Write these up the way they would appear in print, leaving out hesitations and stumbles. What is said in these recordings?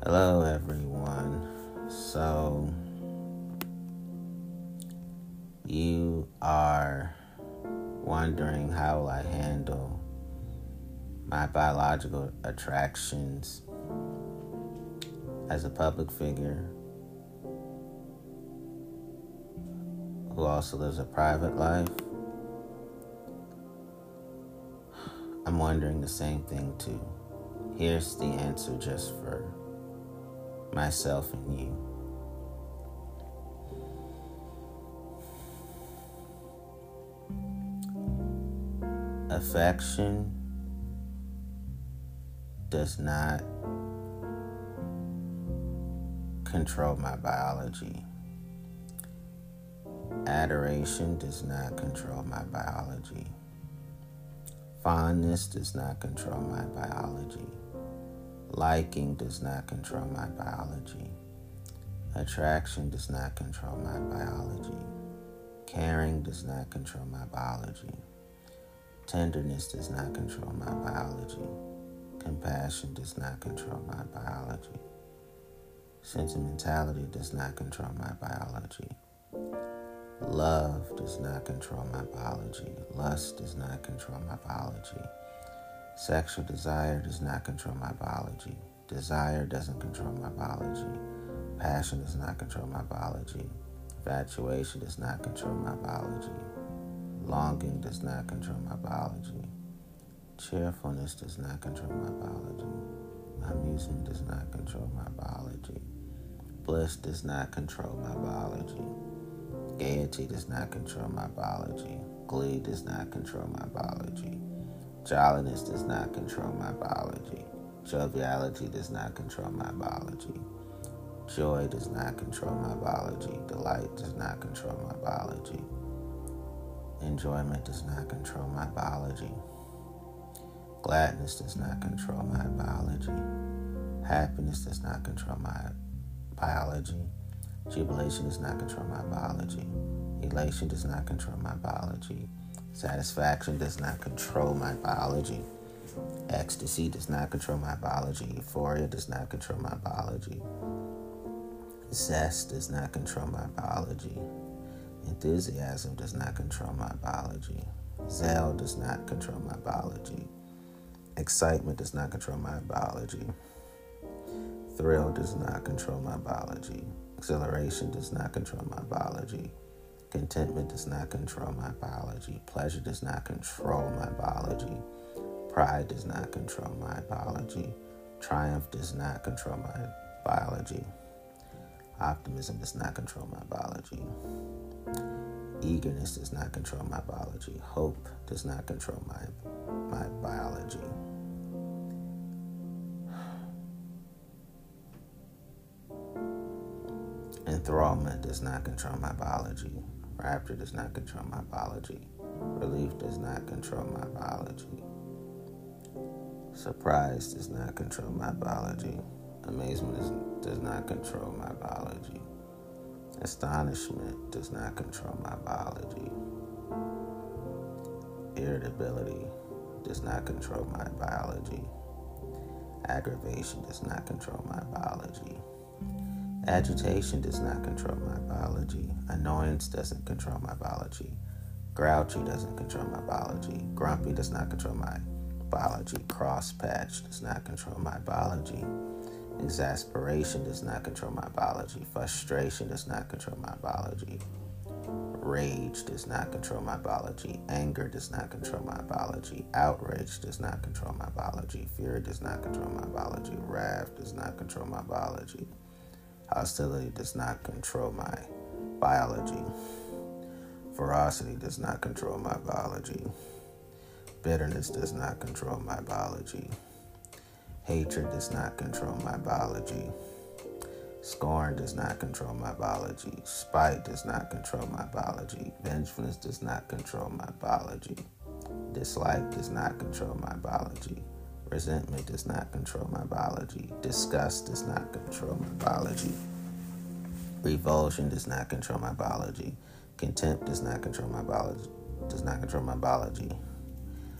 Hello, everyone. So, you are wondering how I handle my biological attractions as a public figure who also lives a private life. I'm wondering the same thing too. Here's the answer just for myself and you. Affection does not control my biology. Adoration does not control my biology. Fondness does not control my biology. Liking does not control my biology. Attraction does not control my biology. Caring does not control my biology. Tenderness does not control my biology. Compassion does not control my biology. Sentimentality does not control my biology. Love does not control my biology. Lust does not control my biology. Sexual desire does not control my biology. Desire doesn't control my biology. Passion does not control my biology. Infatuation does not control my biology. Longing does not control my biology. Cheerfulness does not control my biology. Amusement does not control my biology. Bliss does not control my biology. Gaiety does not control my biology. Glee does not control my biology. Jolliness does not control my biology. Joviality does not control my biology. Joy does not control my biology. Delight does not control my biology. Enjoyment does not control my biology. Gladness does not control my biology. Happiness does not control my biology. Jubilation does not control my biology. Elation does not control my biology. Satisfaction does not control my biology. Ecstasy does not control my biology. Euphoria does not control my biology. Zest does not control my biology. Enthusiasm does not control my biology. Zeal does not control my biology. Excitement does not control my biology. Thrill does not control my biology. Exhilaration does not control my biology. Contentment does not control my biology. Pleasure does not control my biology. Pride does not control my biology. Triumph does not control my biology. Optimism does not control my biology. Eagerness does not control my biology. Hope does not control my biology. Enthrallment does not control my biology. Rapture does not control my biology. Relief does not control my biology. Surprise does not control my biology. Amazement does not control my biology. Astonishment does not control my biology. Irritability does not control my biology. Aggravation does not control my biology. Agitation does not control my biology. Annoyance doesn't control my biology. Grouchy doesn't control my biology. Grumpy does not control my biology. Crosspatch does not control my biology. Exasperation does not control my biology. Frustration does not control my biology. Rage does not control my biology. Anger does not control my biology. Outrage does not control my biology. Fear does not control my biology. Wrath does not control my biology. Hostility does not control my biology. Ferocity does not control my biology. Bitterness does not control my biology. Hatred does not control my biology. Scorn does not control my biology. Spite does not control my biology. Vengefulness does not control my biology. Dislike does not control my biology. Resentment does not control my biology. Disgust does not control my biology. Revulsion does not control my biology. Contempt does not control my biology.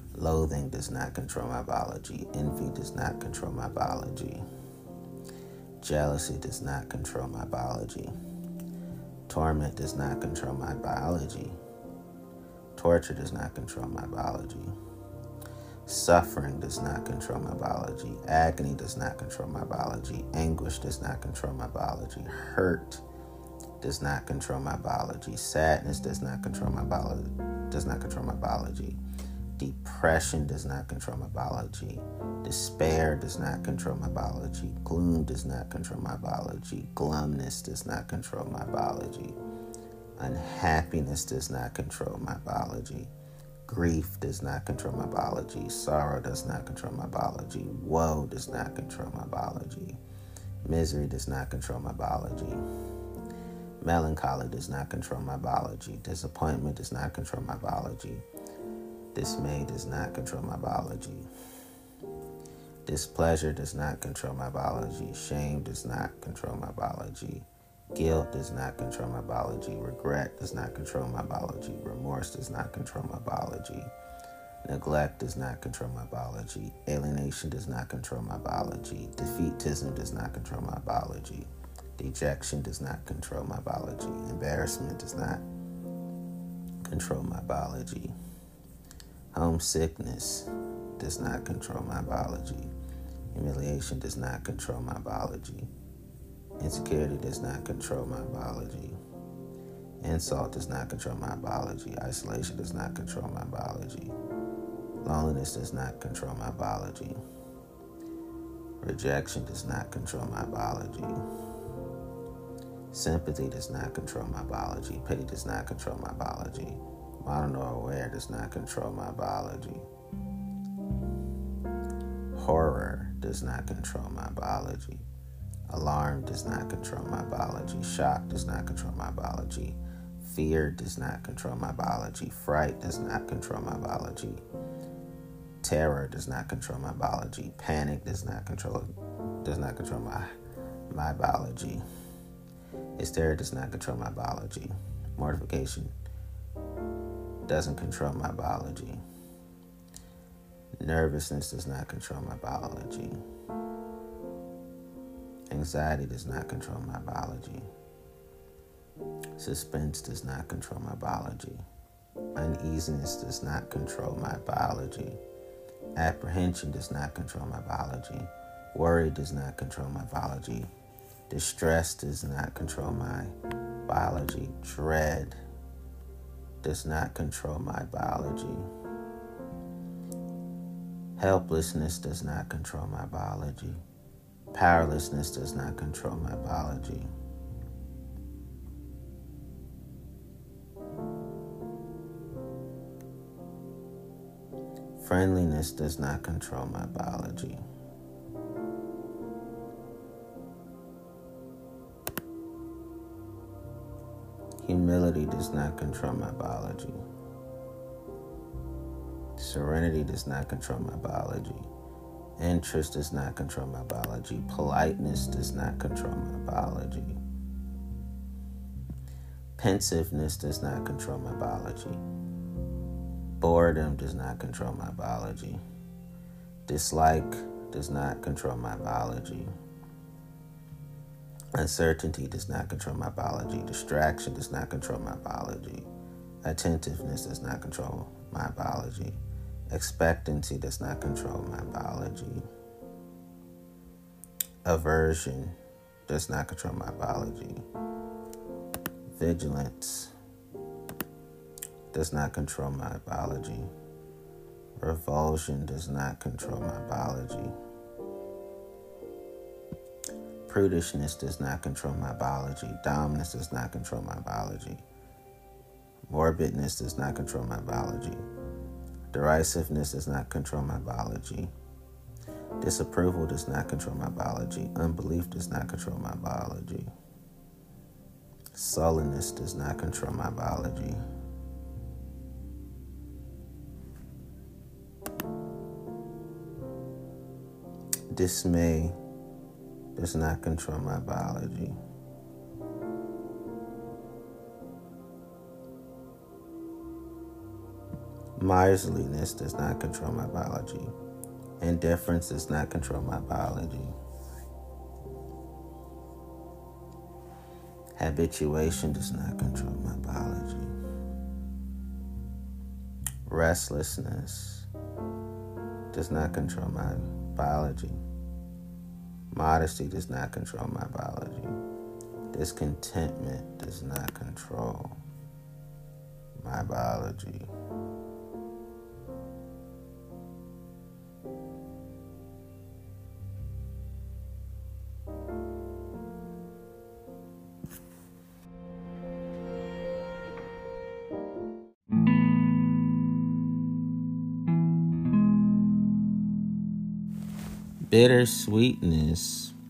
Loathing does not control my biology. Envy does not control my biology. Jealousy does not control my biology. Torment does not control my biology. Torture does not control my biology. Suffering does not control my biology. Agony does not control my biology. Anguish does not control my biology. Hurt does not control my biology. Sadness does not control my biology. Depression does not control my biology. Despair does not control my biology. Gloom does not control my biology. Glumness does not control my biology. Unhappiness does not control my biology. Grief does not control my biology. Sorrow does not control my biology. Woe does not control my biology. Misery does not control my biology. Melancholy does not control my biology. Disappointment does not control my biology. Dismay does not control my biology. Displeasure does not control my biology. Shame does not control my biology. Guilt does not control my biology. Regret does not control my biology. Remorse does not control my biology. Neglect does not control my biology. Alienation does not control my biology. Defeatism does not control my biology. Dejection does not control my biology. Embarrassment does not control my biology. Homesickness does not control my biology. Humiliation does not control my biology. Insecurity does not control my biology. Insult does not control my biology. Isolation does not control my biology. Loneliness does not control my biology. Rejection does not control my biology. Sympathy does not control my biology. Pity does not control my biology. Modern or aware does not control my biology. Horror does not control my biology. Alarm does not control my biology. Shock does not control my biology. Fear does not control my biology. Fright does not control my biology. Terror does not control my biology. Panic does not control my biology. Hysteria does not control my biology. Mortification doesn't control my biology. Nervousness does not control my biology. Anxiety does not control my biology. Suspense does not control my biology. Uneasiness does not control my biology. Apprehension does not control my biology. Worry does not control my biology. Distress does not control my biology. Dread does not control my biology. Helplessness does not control my biology. Powerlessness does not control my biology. Friendliness does not control my biology. Humility does not control my biology. Serenity does not control my biology. Interest does not control my biology. Politeness does not control my biology. Pensiveness does not control my biology. Boredom does not control my biology. Dislike does not control my biology. Uncertainty does not control my biology. Distraction does not control my biology. Attentiveness does not control my biology. Expectancy does not control my biology. Aversion does not control my biology. Vigilance does not control my biology. Revulsion does not control my biology. Prudishness does not control my biology. Dominance does not control my biology. Morbidness does not control my biology. Derisiveness does not control my biology. Disapproval does not control my biology. Unbelief does not control my biology. Sullenness does not control my biology. Dismay does not control my biology. Miserliness does not control my biology. Indifference does not control my biology. Habituation does not control my biology. Restlessness does not control my biology. Modesty does not control my biology. Discontentment does not control my biology. Bittersweetness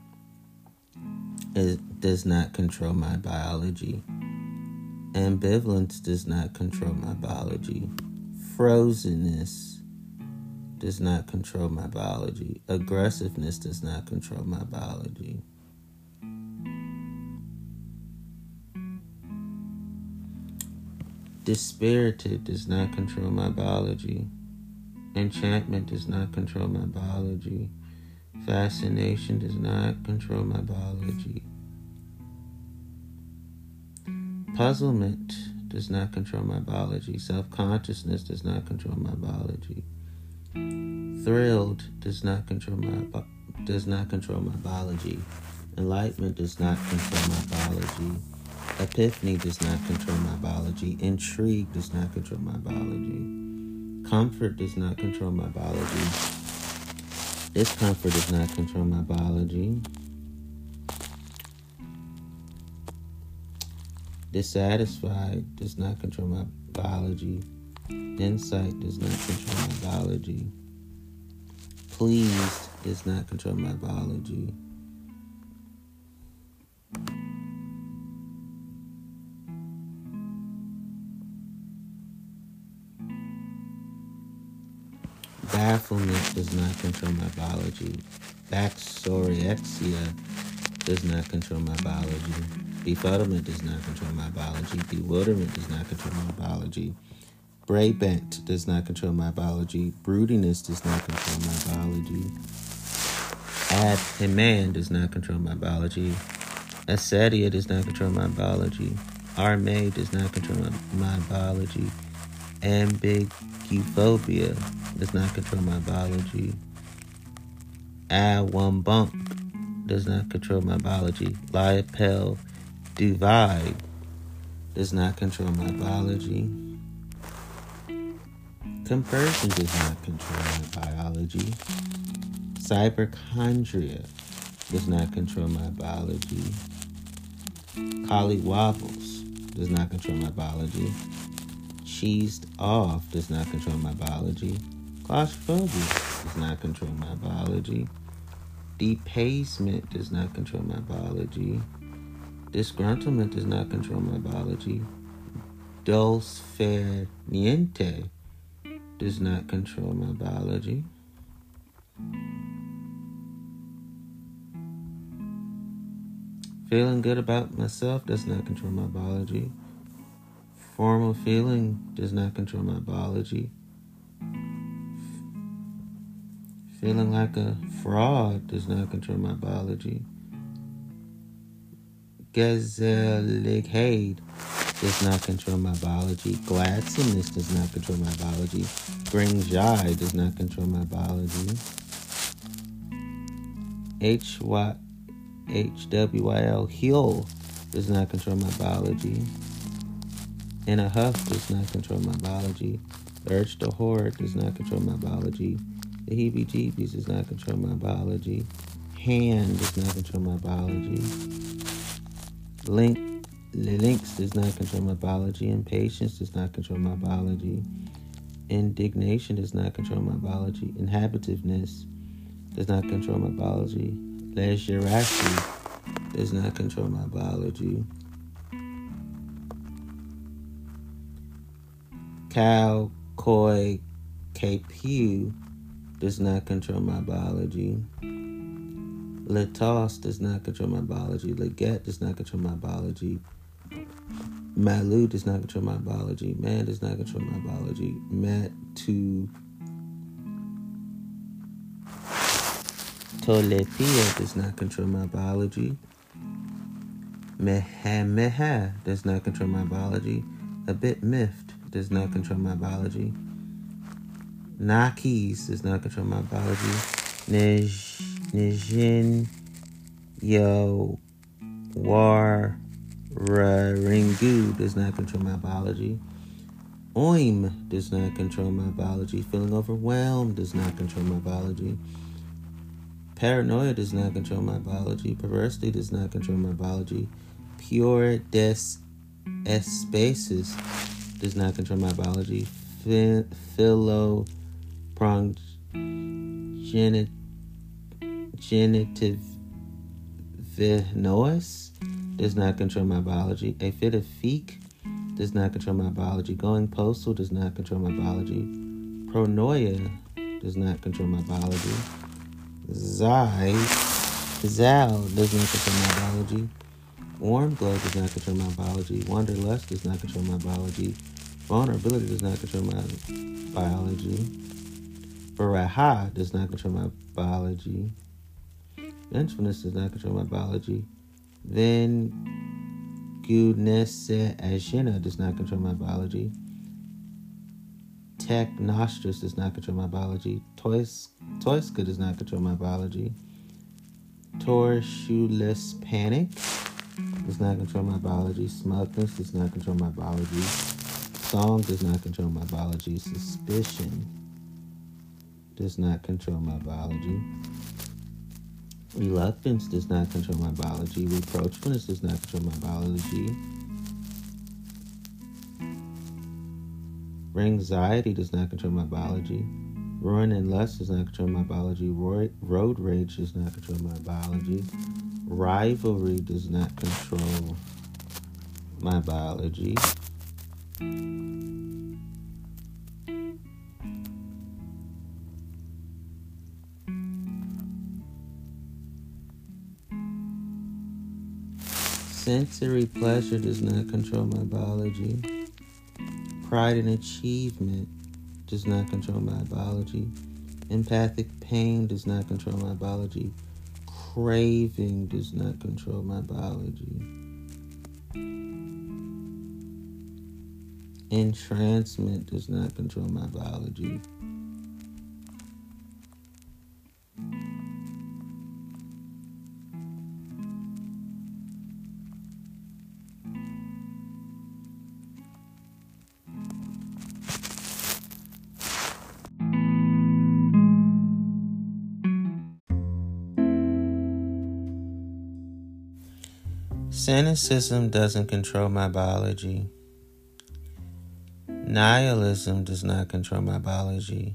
does not control my biology. Ambivalence does not control my biology. Frozenness does not control my biology. Aggressiveness does not control my biology. Dispirited does not control my biology. Enchantment does not control my biology. Fascination does not control my biology. Puzzlement does not control my biology. Self-consciousness does not control my biology. Thrilled does not control my biology. Enlightenment does not control my biology. Epiphany does not control my biology. Intrigue does not control my biology. Comfort does not control my biology. Discomfort does not control my biology. Dissatisfied does not control my biology. Insight does not control my biology. Pleased does not control my biology. Bafflement does not control my biology. Bacteriorexia does not control my biology. Befuddlement does not control my biology. Bewilderment does not control my biology. Brabant does not control my biology. Broodiness does not control my biology. Abheman does not control my biology. Acedia does not control my biology. Arme does not control my biology. Ambiguophobia does not control my biology. Awumbunk does not control my biology. Liapel Divide does not control my biology. Conversion does not control my biology. Hypochondria does not control my biology. Collywobbles does not control my biology. Cheesed off does not control my biology. Claustrophobia does not control my biology. Depacement does not control my biology. Disgruntlement does not control my biology. Dulce niente does not control my biology. Feeling good about myself does not control my biology. Formal feeling does not control my biology. Feeling like a fraud does not control my biology. Gezelligheid does not control my biology. Gladsomeness does not control my biology. Bring joy does not control my biology. HWYL, heal, does not control my biology. In a huff does not control my biology. The urge to hoard does not control my biology. The heebie-jeebies does not control my biology. Hand does not control my biology. Lynx does not control my biology. Impatience does not control my biology. Indignation does not control my biology. Inhabitiveness does not control my biology. Leisure-racy does not control my biology. Cow, koi, KPU does not control my biology. Latos does not control my biology. Leggett does not control my biology. Malu does not control my biology. Man does not control my biology. Tolepia does not control my biology. Meha does not control my biology. A bit miffed does not control my biology. Nakis does not control my biology. Nijin Yo War Ringu does not control my biology. Oim does not control my biology. Feeling overwhelmed does not control my biology. Paranoia does not control my biology. Perversity does not control my biology. Pure des espaces does not control my biology. Genitive noise does not control my biology. A fit of feek does not control my biology. Going postal does not control my biology. Pronoia does not control my biology. Zal does not control my biology. Warm glow does not control my biology. Wanderlust does not control my biology. Vulnerability does not control my biology. Baraha does not control my biology. Vengefulness does not control my biology. Vengunese Ajina does not control my biology. Technostrus does not control my biology. Toiska does not control my biology. Tortuous panic does not control my biology. Smugness does not control my biology. Song does not control my biology. Suspicion does not control my biology. Reluctance does not control my biology. Reproachfulness does not control my biology. Anxiety does not control my biology. Ruin and lust does not control my biology. Road rage does not control my biology. Rivalry does not control my biology. Sensory pleasure does not control my biology. Pride and achievement does not control my biology. Empathic pain does not control my biology. Craving does not control my biology. Entrancement does not control my biology. Cynicism doesn't control my biology. Nihilism does not control my biology.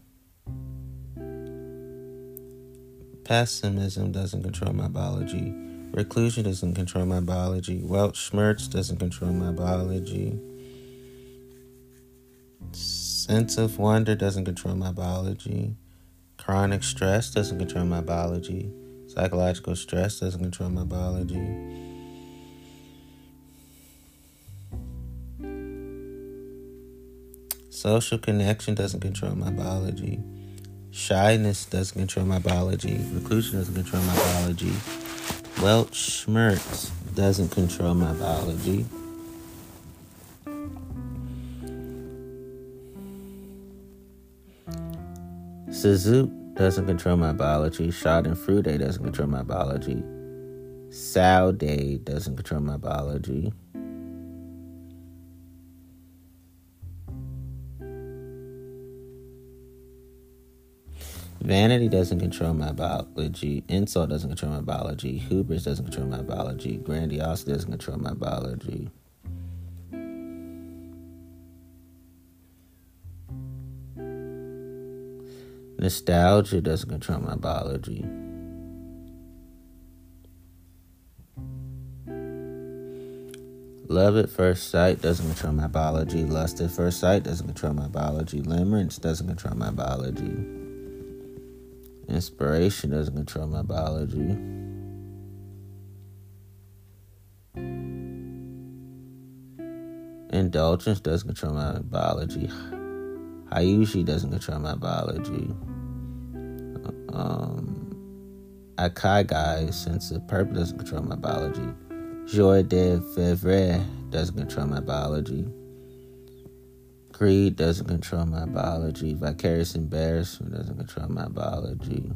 Pessimism doesn't control my biology. Reclusion doesn't control my biology. Weltschmerz doesn't control my biology. Sense of wonder doesn't control my biology. Chronic stress doesn't control my biology. Psychological stress doesn't control my biology. Social connection doesn't control my biology. Shyness doesn't control my biology. Reclusion doesn't control my biology. Weltschmerz doesn't control my biology. Suzuki doesn't control my biology. Schadenfreude doesn't control my biology. Saude doesn't control my biology. Vanity doesn't control my biology. Insult doesn't control my biology. Hubris doesn't control my biology. Grandiosity doesn't control my biology. Nostalgia doesn't control my biology. Love at first sight doesn't control my biology. Lust at first sight doesn't control my biology. Limerence doesn't control my biology. Inspiration doesn't control my biology. Indulgence doesn't control my biology. Hayushi doesn't control my biology. Akaigai, sense of purpose, doesn't control my biology. Joie de vivre doesn't control my biology. Greed doesn't control my biology. Vicarious embarrassment doesn't control my biology.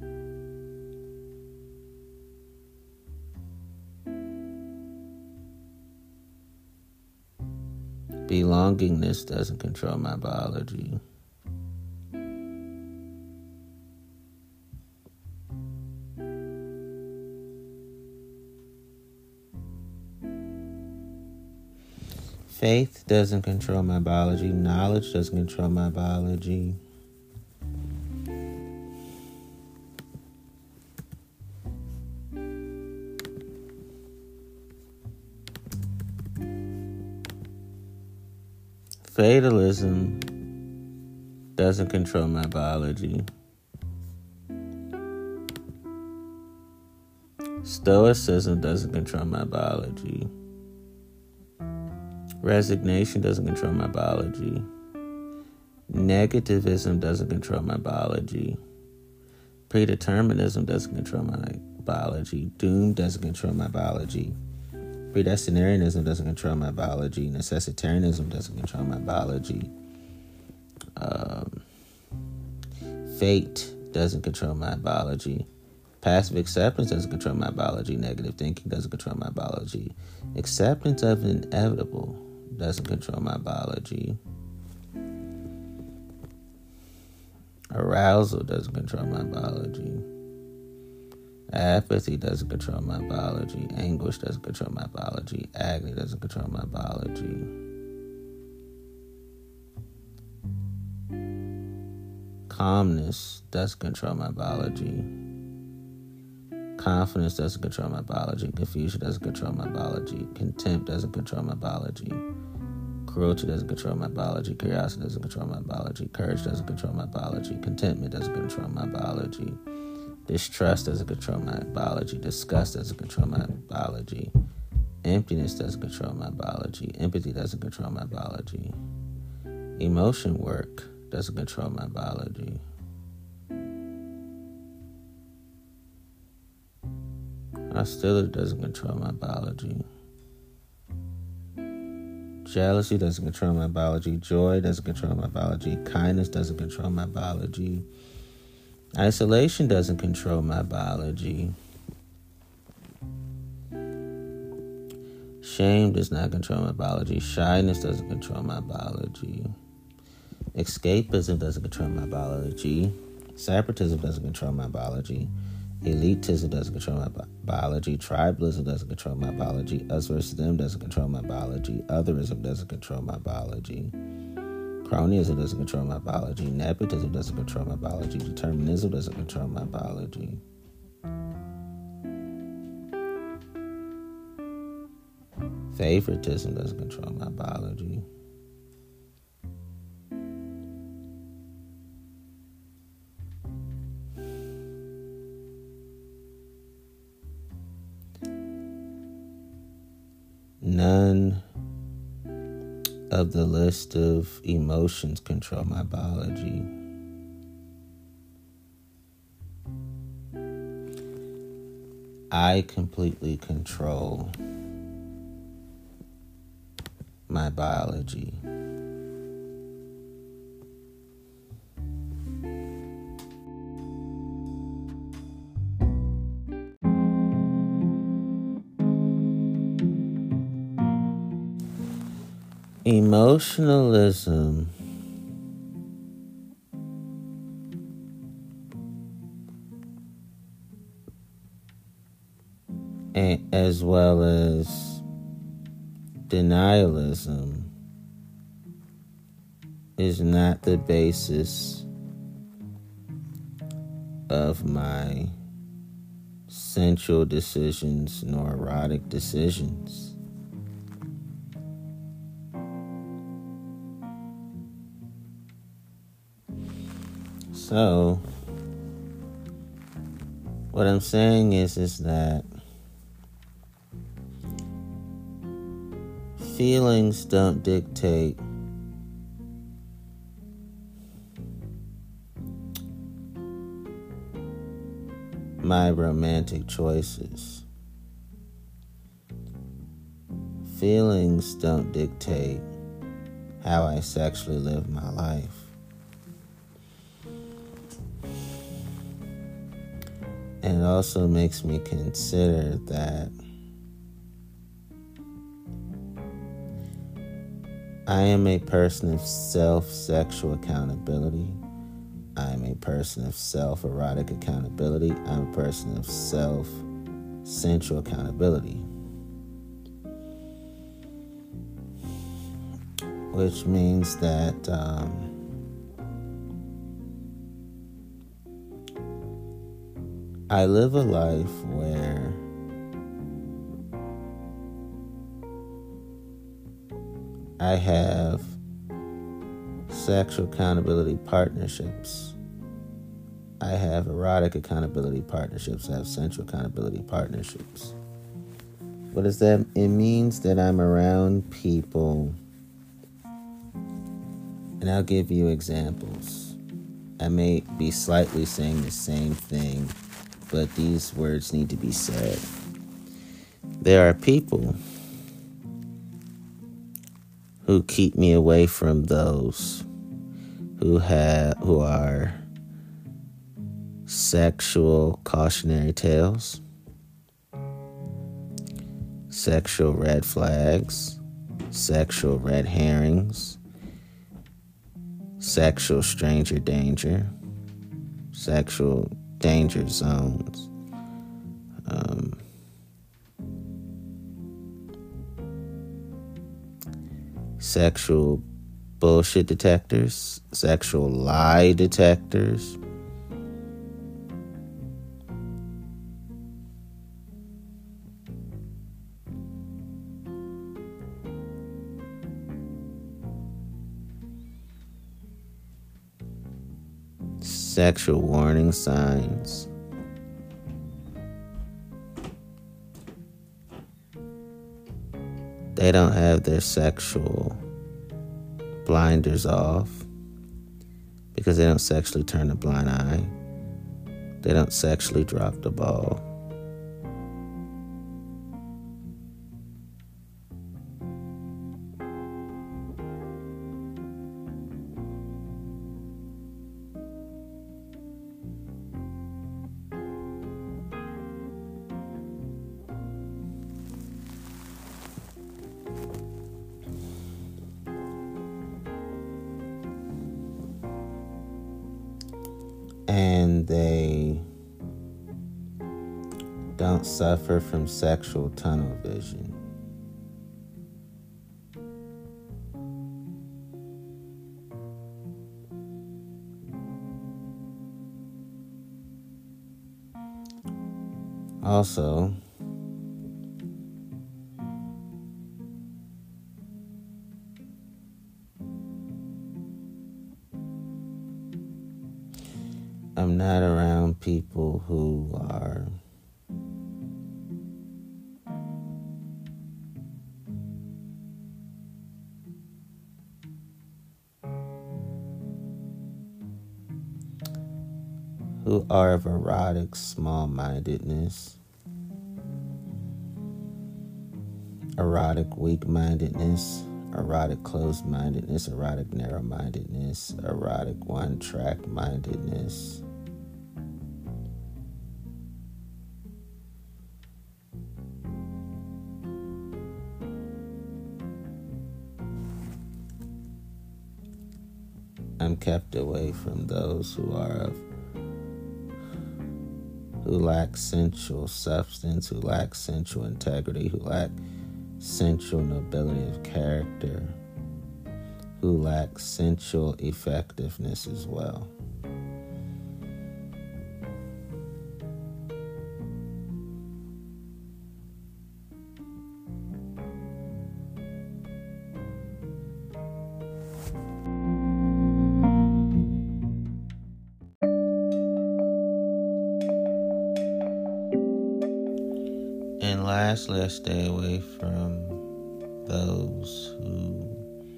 Belongingness doesn't control my biology. Faith doesn't control my biology. Knowledge doesn't control my biology. Fatalism doesn't control my biology. Stoicism doesn't control my biology. Resignation doesn't control my biology. Negativism doesn't control my biology. Predeterminism doesn't control my biology. Doom doesn't control my biology. Predestinarianism doesn't control my biology. Necessitarianism doesn't control my biology. Fate doesn't control my biology. Passive acceptance doesn't control my biology. Negative thinking doesn't control my biology. Acceptance of the inevitable doesn't control my biology. Arousal doesn't control my biology. Apathy doesn't control my biology. Anguish doesn't control my biology. Agony doesn't control my biology. Calmness doesn't control my biology. Confidence doesn't control my biology. Confusion doesn't control my biology. Contempt doesn't control my biology. Cruelty doesn't control my biology. Curiosity doesn't control my biology. Courage doesn't control my biology. Contentment doesn't control my biology. Distrust doesn't control my biology. Disgust doesn't control my biology. Emptiness doesn't control my biology. Empathy doesn't control my biology. Emotion work doesn't control my biology. Hostility doesn't control my biology. Jealousy doesn't control my biology. Joy doesn't control my biology. Kindness doesn't control my biology. Isolation doesn't control my biology. Shame does not control my biology. Shyness doesn't control my biology. Escapism doesn't control my biology. Separatism doesn't control my biology. Elitism doesn't control my biology. Tribalism doesn't control my biology. Us versus them doesn't control my biology. Otherism doesn't control my biology. Cronyism doesn't control my biology. Nepotism doesn't control my biology. Determinism doesn't control my biology. Favoritism doesn't control my biology. None of the list of emotions control my biology. I completely control my biology. Emotionalism as well as denialism is not the basis of my sensual decisions nor erotic decisions. So, what I'm saying is that feelings don't dictate my romantic choices. feelings don't dictate how I sexually live my life. And it also makes me consider that I am a person of self-sexual accountability. I am a person of self-erotic accountability. I'm a person of self-sensual accountability. Which means that I live a life where I have sexual accountability partnerships. I have erotic accountability partnerships. I have sensual accountability partnerships. What does that? It means that I'm around people, and I'll give you examples. I may be slightly saying the same thing, but these words need to be said. There are people who keep me away from those who are sexual cautionary tales, sexual red flags, sexual red herrings, sexual stranger danger, sexual danger zones, sexual bullshit detectors, sexual lie detectors, sexual warning signs, they don't have their sexual blinders off because they don't sexually turn a blind eye. They don't sexually drop the ball. And they don't suffer from sexual tunnel vision. Also, I'm not around people who are of erotic small-mindedness, erotic weak-mindedness, erotic closed-mindedness, erotic narrow-mindedness, erotic one-track mindedness. I'm kept away from those who lack sensual substance, who lack sensual integrity, who lack sensual nobility of character, who lack sensual effectiveness as well. And lastly, I stay away from those who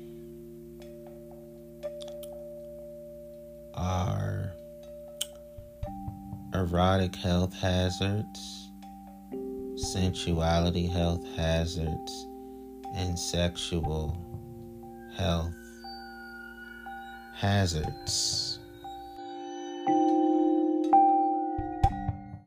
are erotic health hazards, sensuality health hazards, and sexual health hazards.